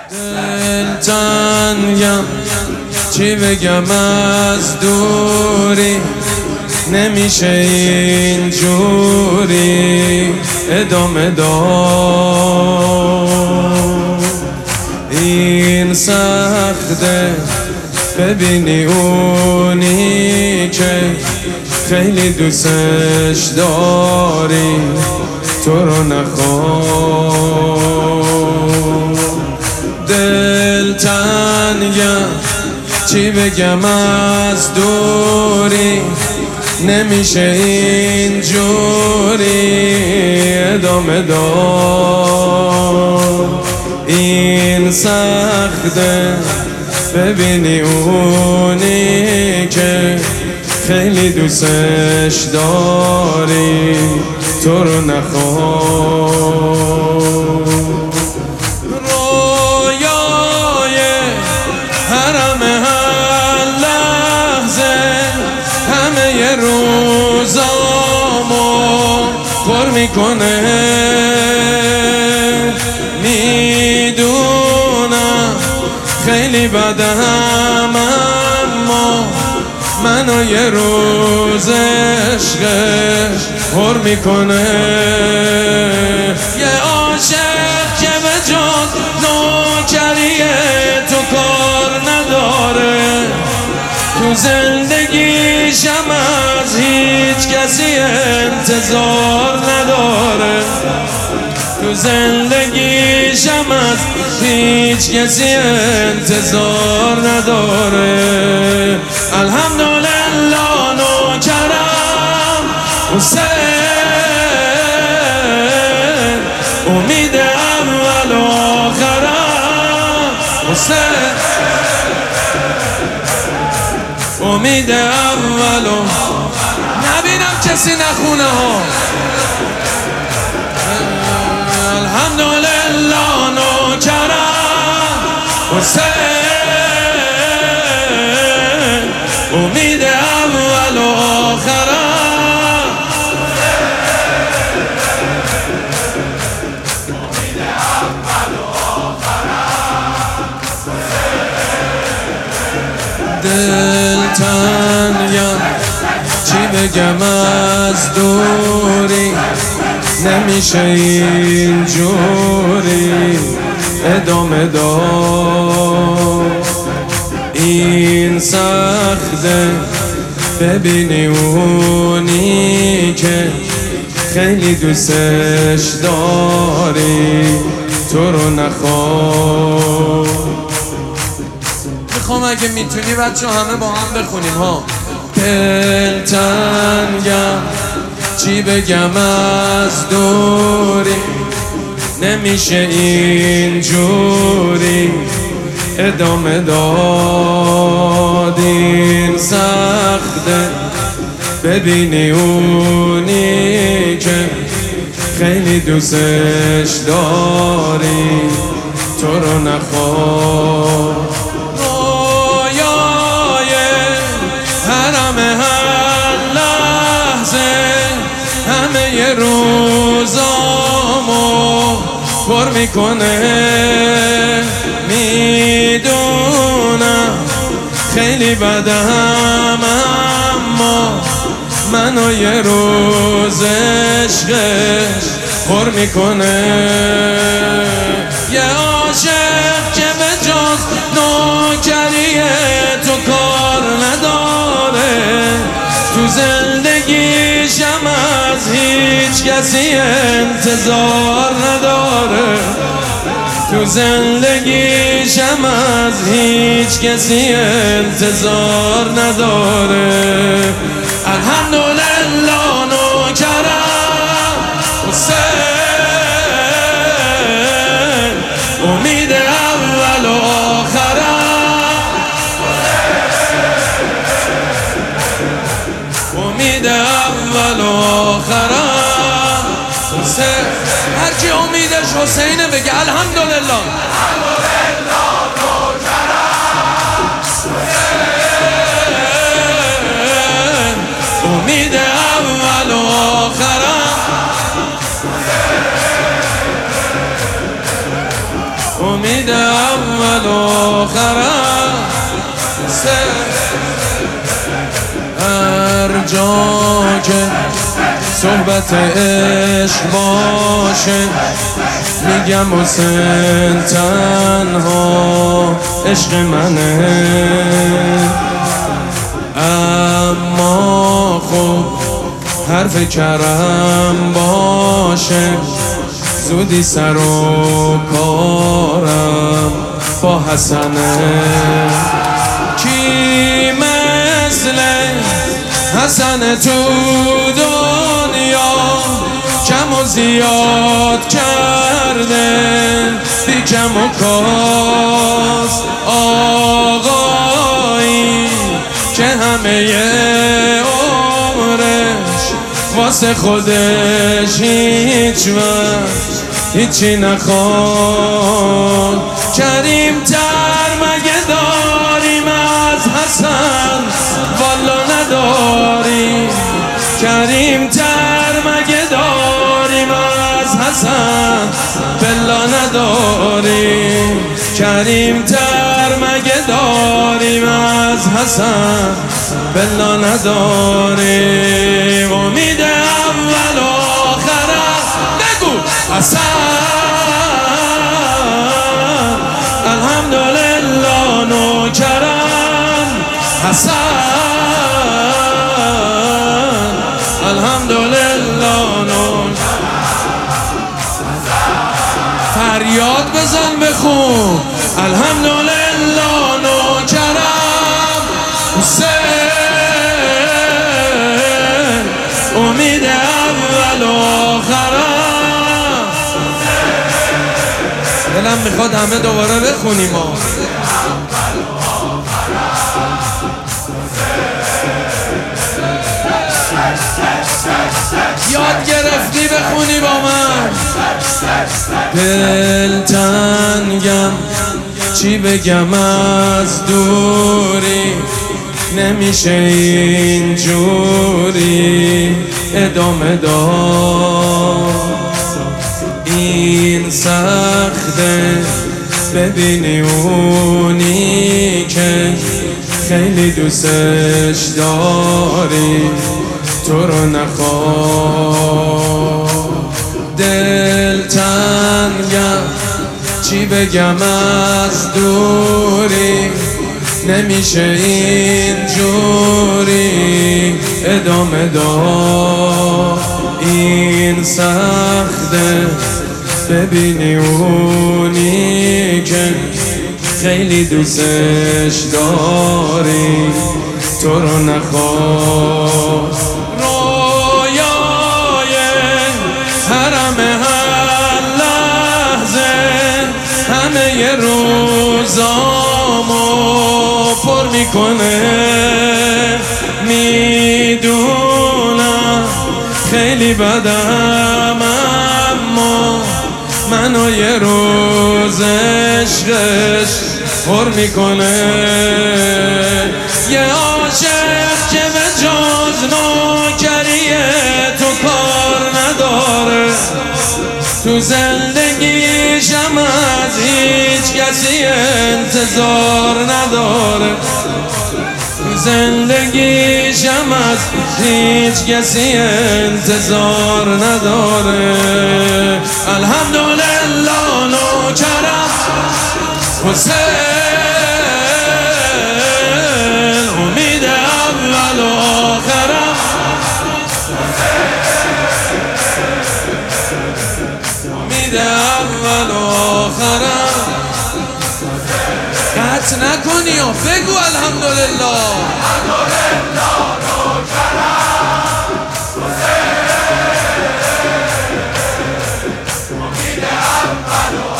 دلتنگم چی بگم از دوری، نمیشه اینجوری ادامه داد. این سخته ببینی اونی که خیلی دوستش داری تو رو نخواد. دلتنگم چی بگم از دوری، نمیشه اینجوری ادامه داد. این سخته ببینی اونی که خیلی دوستش داری تو رو نخواد. رویای حرم هر لحظه همه روزامو پر میکنه. میدونم خیلی بدم اما منو یه روز عشقش پر میکنه. یه عاشق که به جز نوکریه تو کار نداره، تو زندگیشم از هیچ کسی انتظار نداره، تو زندگیشم از هیچ کسی انتظار نداره. الحمدلله نوکرم حسین، امید اول و آخرم حسین، امید اول و نبینم کسی نخونه ها. الحمدلله نوکرم حسین، امید اول و آخرم، امید اول و آخرم. دلتنگم چی بگم از دوری، نمیشه اینجوری ادامه داد. این سخته ببینی اونی که خیلی دوستش داری تو رو نخواد. میخوام اگه میتونی بچه همه با هم بخونیم ها. دلتنگم چی بگم از دوری، نمیشه اینجوری ادامه داد. این سخته ببینی اونی که خیلی دوستش داری تو رو نخواد. رویای حرم هر لحظه همه روزامو پر میکنه. میدونم خیلی بدم اما منو یه روز عشقش پر میکنه. یه عاشق که به جز نوکریه تو کار نداره، تو زندگیشم از هیچ کسی انتظار نداره، تو زندگیشم از هیچ کسی انتظار نداره. الحمدلله نوکرم حسین، امید اول و آخرم، امید اول و آخرم حسین. هر کی امیدش حسینه بگه الحمدلله. امید اول و آخرم، امید اول و آخرم هر جا که صحبت عشق باشه میگم حسین تنها عشق منه، اما خب حرف کرم باشه زودی سر و کارم با حسنه. کی مثل حسن تو دنیا کم و زیاد کرده بی کم و کاست، آقایی که همه عمرش واسه خودش هیچ وقت هیچی نخواد. کریم تر مگه داریم از حسن؟ والا نداریم. کریم تر مگه داریم از حسن؟ بلا نداریم. کریم تر مگه داریم از حسن؟ بلا نداریم. امید اول و آخرم بگو حسن. الحمدلله نوکرم حسن. الحمدلله فریاد بزن بخون. الحمدلله نوکرم حسین، امید اول و آخرم. دلم میخواد همه دوباره بخونیم. یاد گرفتی بخونی با من. دلتنگم چی بگم از دوری، نمیشه اینجوری ادامه داد. این سخته ببینی اونی که خیلی دوستش داری تو رو نخواد. دلتنگم چی بگم از دوری، نمیشه اینجوری ادامه داد. این سخته ببینی اونی که خیلی دوستش داری تو رو نخواد. رویای حرم هر لحظه همه روزامو پر میکنه. میدونم خیلی بدم اما منو یه روز عشقش پر میکنه. یه عاشق که به جز نوکریه تو کار نداره، تو زندگیشم از هیچ کسی انتظار نداره. تو زندگیشم از هیچ کسی انتظار نداره. الحمدلله نوکرم حسین، امید اول و آخرم. امید اول و آخرم. قطع نکنی و بگو الحمدلله. الحمدلله نوکرم حسین، امید اول و